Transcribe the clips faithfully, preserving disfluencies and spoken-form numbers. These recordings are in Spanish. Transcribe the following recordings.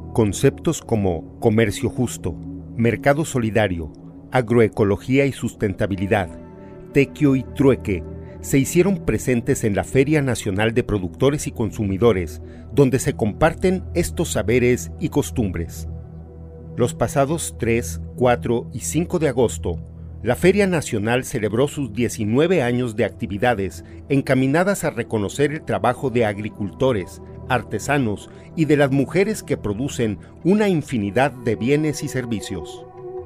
Conceptos como comercio justo, mercado solidario, agroecología y sustentabilidad, tequio y trueque, se hicieron presentes en la Feria Nacional de Productores y Consumidores, donde se comparten estos saberes y costumbres. Los pasados tres, cuatro y cinco de agosto, la Feria Nacional celebró sus diecinueve años de actividades encaminadas a reconocer el trabajo de agricultores, artesanos y de las mujeres que producen una infinidad de bienes y servicios.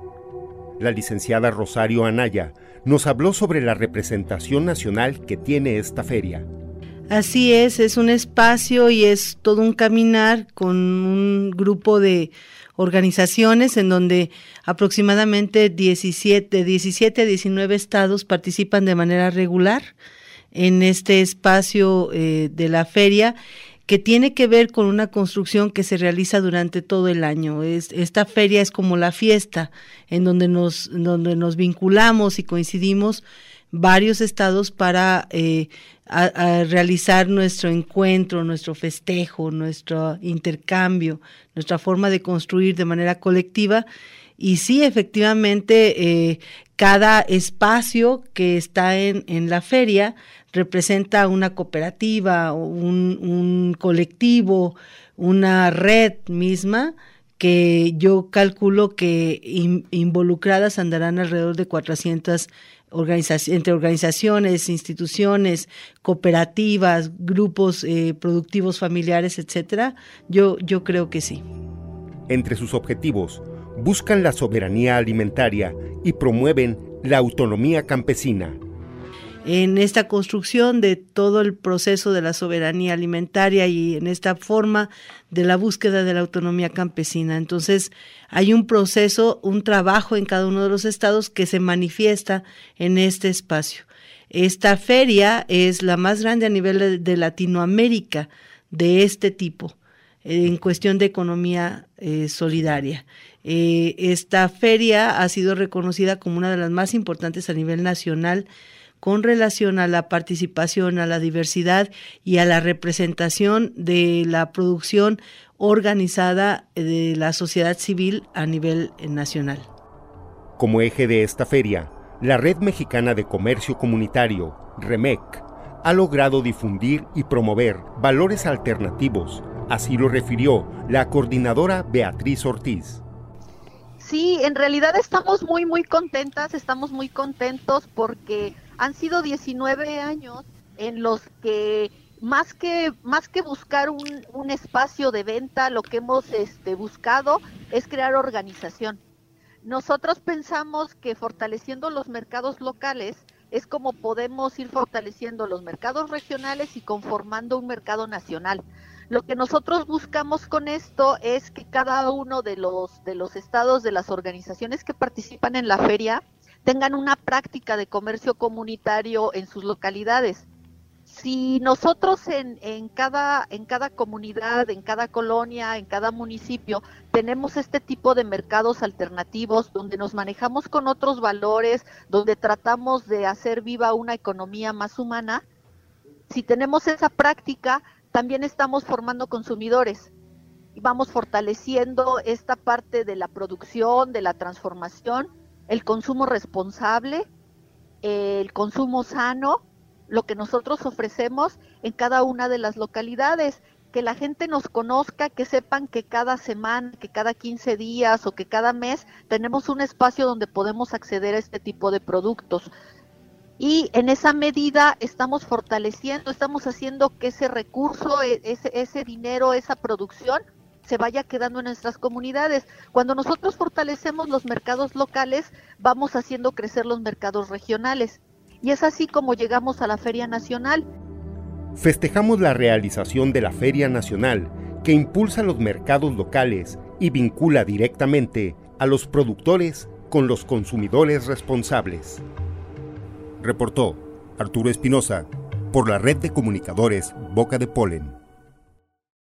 La licenciada Rosario Anaya nos habló sobre la representación nacional que tiene esta feria. Así es, es un espacio y es todo un caminar con un grupo de organizaciones en donde aproximadamente diecisiete, diecisiete a diecinueve estados participan de manera regular en este espacio eh, de la feria, que tiene que ver con una construcción que se realiza durante todo el año. Es, esta feria es como la fiesta en donde nos, donde nos vinculamos y coincidimos varios estados para eh, a, a realizar nuestro encuentro, nuestro festejo, nuestro intercambio, nuestra forma de construir de manera colectiva. Y sí, efectivamente, eh, cada espacio que está en, en la feria representa una cooperativa, un, un colectivo, una red misma, que yo calculo que in, involucradas andarán alrededor de cuatrocientas organizaciones, entre organizaciones, instituciones, cooperativas, grupos eh, productivos familiares, etcétera. Yo, yo creo que sí. Entre sus objetivos, buscan la soberanía alimentaria y promueven la autonomía campesina. En esta construcción de todo el proceso de la soberanía alimentaria y en esta forma de la búsqueda de la autonomía campesina. Entonces, hay un proceso, un trabajo en cada uno de los estados que se manifiesta en este espacio. Esta feria es la más grande a nivel de, de Latinoamérica de este tipo, eh, en cuestión de economía eh, solidaria. Eh, esta feria ha sido reconocida como una de las más importantes a nivel nacional con relación a la participación, a la diversidad y a la representación de la producción organizada de la sociedad civil a nivel nacional. Como eje de esta feria, la Red Mexicana de Comercio Comunitario, REMEC, ha logrado difundir y promover valores alternativos, así lo refirió la coordinadora Beatriz Ortiz. Sí, en realidad estamos muy, muy contentas, estamos muy contentos porque han sido diecinueve años en los que más que más que buscar un, un espacio de venta, lo que hemos este, buscado es crear organización. Nosotros pensamos que fortaleciendo los mercados locales es como podemos ir fortaleciendo los mercados regionales y conformando un mercado nacional. Lo que nosotros buscamos con esto es que cada uno de los de los estados, de las organizaciones que participan en la feria, tengan una práctica de comercio comunitario en sus localidades. Si nosotros en, en, cada, en cada comunidad, en cada colonia, en cada municipio, tenemos este tipo de mercados alternativos donde nos manejamos con otros valores, donde tratamos de hacer viva una economía más humana, si tenemos esa práctica, también estamos formando consumidores y vamos fortaleciendo esta parte de la producción, de la transformación, el consumo responsable, el consumo sano, lo que nosotros ofrecemos en cada una de las localidades, que la gente nos conozca, que sepan que cada semana, que cada quince días o que cada mes tenemos un espacio donde podemos acceder a este tipo de productos. Y en esa medida estamos fortaleciendo, estamos haciendo que ese recurso, ese, ese dinero, esa producción se vaya quedando en nuestras comunidades. Cuando nosotros fortalecemos los mercados locales, vamos haciendo crecer los mercados regionales. Y es así como llegamos a la Feria Nacional. Festejamos la realización de la Feria Nacional, que impulsa los mercados locales y vincula directamente a los productores con los consumidores responsables. Reportó Arturo Espinosa por la Red de Comunicadores Boca de Polen.